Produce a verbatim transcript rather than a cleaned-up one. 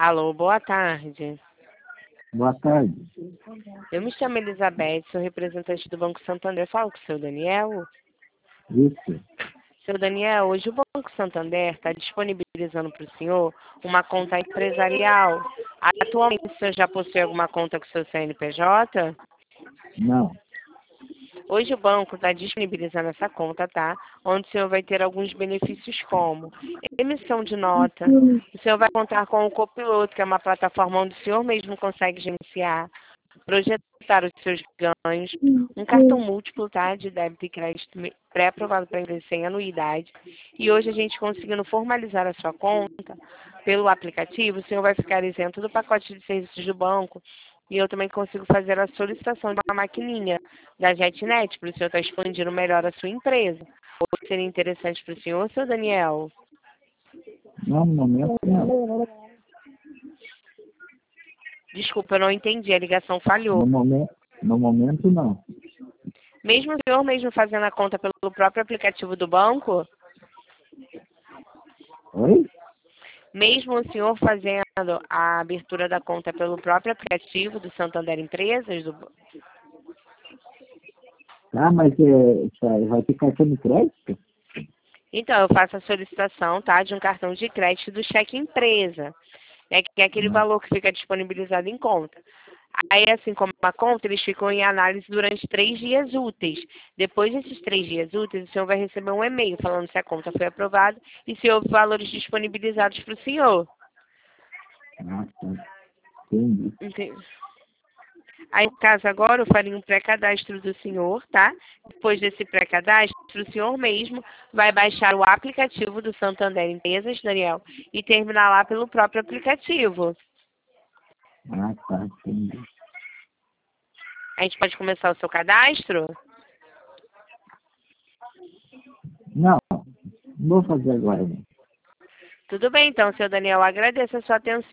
Alô, boa tarde. Boa tarde. Eu me chamo Elizabeth, sou representante do Banco Santander. Falo com o seu Daniel. Isso. Seu Daniel, hoje o Banco Santander está disponibilizando para o senhor uma conta empresarial. Atualmente o senhor já possui alguma conta com o seu C N P J? Não. Hoje o banco está disponibilizando essa conta, tá? Onde o senhor vai ter alguns benefícios como emissão de nota, o senhor vai contar com o Copiloto, que é uma plataforma onde o senhor mesmo consegue gerenciar, projetar os seus ganhos, um cartão múltiplo, tá? De débito e crédito pré-aprovado para empresa sem anuidade. E hoje a gente conseguindo formalizar a sua conta pelo aplicativo, o senhor vai ficar isento do pacote de serviços do banco. E eu também consigo fazer a solicitação de uma maquininha da JetNet, para o senhor estar expandindo melhor a sua empresa. Ou seria interessante para o senhor, seu Daniel? Não, no momento não. Desculpa, eu não entendi, a ligação falhou. No momento, no momento não. Mesmo o senhor mesmo fazendo a conta pelo próprio aplicativo do banco? Oi? Mesmo o senhor fazendo a abertura da conta pelo próprio aplicativo do Santander Empresas? Do... Ah, mas é, vai ter cartão de crédito? Então, eu faço a solicitação, tá, de um cartão de crédito do cheque empresa, né, que é aquele Não. valor que fica disponibilizado em conta. Aí, assim como a conta, eles ficam em análise durante três dias úteis. Depois desses três dias úteis, o senhor vai receber um e-mail falando se a conta foi aprovada e se houve valores disponibilizados para o senhor. Ah, tá. Entendi. Entendi. Aí, no caso agora, eu faria um pré-cadastro do senhor, tá? Depois desse pré-cadastro, o senhor mesmo vai baixar o aplicativo do Santander Empresas, Daniel, e terminar lá pelo próprio aplicativo. Ah, tá. Entendi. A gente pode começar o seu cadastro? Não, não vou fazer agora. Não. Tudo bem, então, seu Daniel. Agradeço a sua atenção.